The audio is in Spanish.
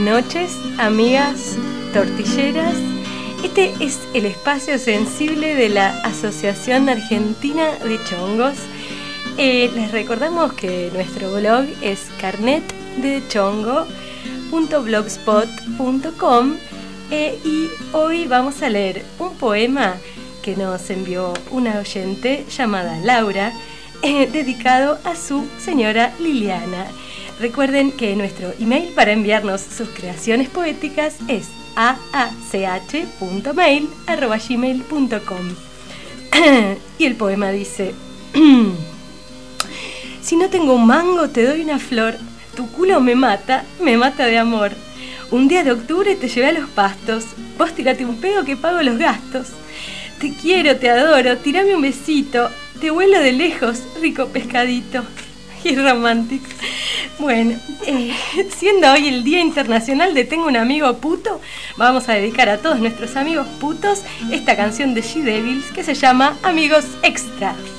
noches, amigas tortilleras. Este es el espacio sensible de la Asociación Argentina de Chongos. Les recordamos que nuestro blog es carnetdechongo.blogspot.com y hoy vamos a leer un poema que nos envió una oyente llamada Laura, dedicado a su señora Liliana. Recuerden que nuestro email para enviarnos sus creaciones poéticas es aach.mail@gmail.com. Y el poema dice: si no tengo un mango te doy una flor, tu culo me mata de amor. Un día de octubre te llevé a los pastos, vos tirate un pedo que pago los gastos. Te quiero, te adoro, tirame un besito, te vuelo de lejos, rico pescadito. Y romántico. Bueno, siendo hoy el Día Internacional de Tengo un Amigo Puto, vamos a dedicar a todos nuestros amigos putos esta canción de She Devils que se llama Amigos Extra.